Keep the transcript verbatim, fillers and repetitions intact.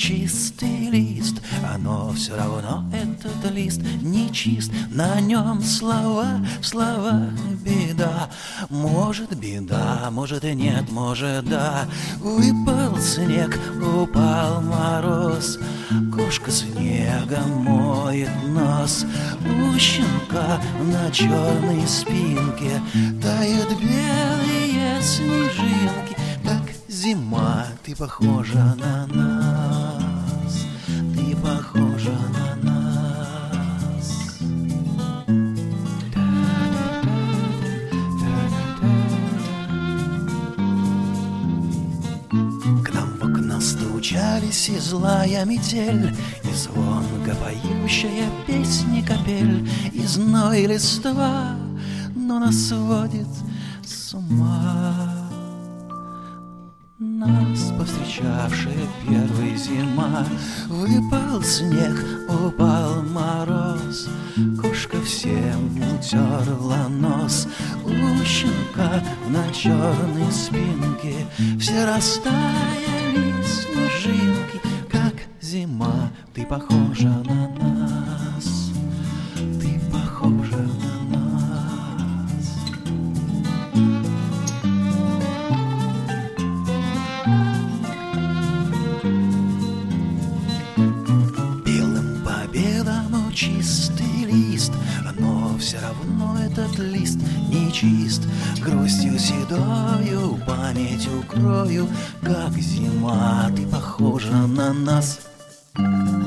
чистый лист, но все равно этот лист не чист. На нем слова, слова, беда. Может, беда, может и нет, может да. Выпал снег, упал мороз, кошка снегом моет нос. У щенка на черной спинке тают белые снежинки. Как зима, ты похожа на нас, ты похожа на нас. К нам в окна стучались и злая метель, и звонко поющая песни капель, и зной листва, но нас сводит с ума. Нас повстречавшая первой зима. Выпал снег, упал мороз, кошка всем утерла нос. У щенка на черной спинке все растаяли снежинки. Как зима, ты похожа на нас, ты похожа на нас. Чистый лист, но все равно этот лист не чист. Грустью седою память укрою. Как зима, ты похожа на нас.